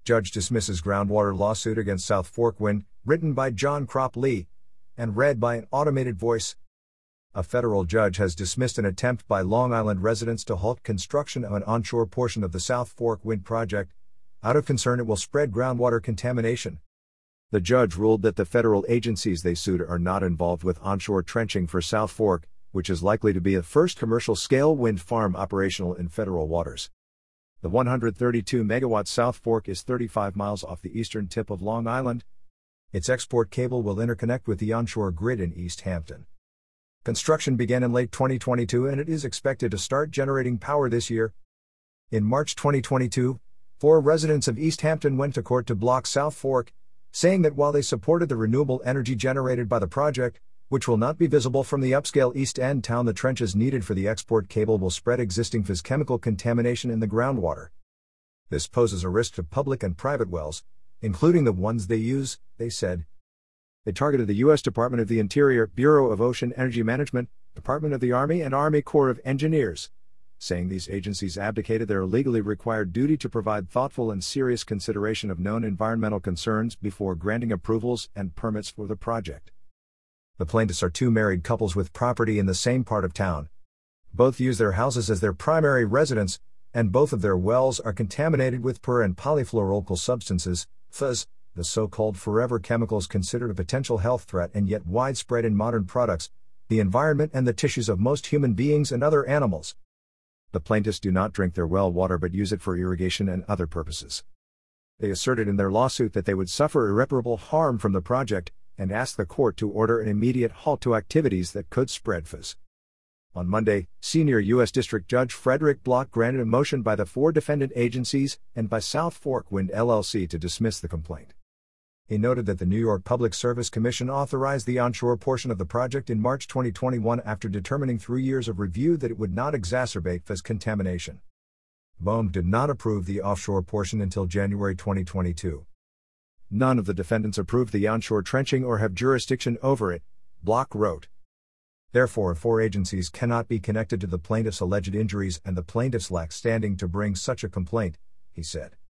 Judge dismisses groundwater lawsuit against South Fork Wind, written by John Crop Lee, and read by an automated voice. A federal judge has dismissed an attempt by Long Island residents to halt construction of an onshore portion of the South Fork Wind project, out of concern it will spread groundwater contamination. The judge ruled that the federal agencies they sued are not involved with onshore trenching for South Fork, which is likely to be the first commercial-scale wind farm operational in federal waters. The 132-megawatt South Fork is 35 miles off the eastern tip of Long Island. Its export cable will interconnect with the onshore grid in East Hampton. Construction began in late 2022 and it is expected to start generating power this year. In March 2022, 4 residents of East Hampton went to court to block South Fork, saying that while they supported the renewable energy generated by the project, which will not be visible from the upscale East End town, the trenches needed for the export cable will spread existing PFAS chemical contamination in the groundwater. This poses a risk to public and private wells, including the ones they use, they said. They targeted the U.S. Department of the Interior, Bureau of Ocean Energy Management, Department of the Army, and Army Corps of Engineers, saying these agencies abdicated their legally required duty to provide thoughtful and serious consideration of known environmental concerns before granting approvals and permits for the project. The plaintiffs are 2 married couples with property in the same part of town. Both use their houses as their primary residence, and both of their wells are contaminated with per and polyfluoroalkyl substances, PFAS, the so-called forever chemicals considered a potential health threat and yet widespread in modern products, the environment and the tissues of most human beings and other animals. The plaintiffs do not drink their well water but use it for irrigation and other purposes. They asserted in their lawsuit that they would suffer irreparable harm from the project, and asked the court to order an immediate halt to activities that could spread PFAS. On Monday, Senior U.S. District Judge Frederick Block granted a motion by the 4 defendant agencies and by South Fork Wind LLC to dismiss the complaint. He noted that the New York Public Service Commission authorized the onshore portion of the project in March 2021 after determining through years of review that it would not exacerbate PFAS contamination. BOEM did not approve the offshore portion until January 2022. None of the defendants approved the onshore trenching or have jurisdiction over it, Block wrote. Therefore, 4 agencies cannot be connected to the plaintiffs' alleged injuries and the plaintiffs lack standing to bring such a complaint, he said.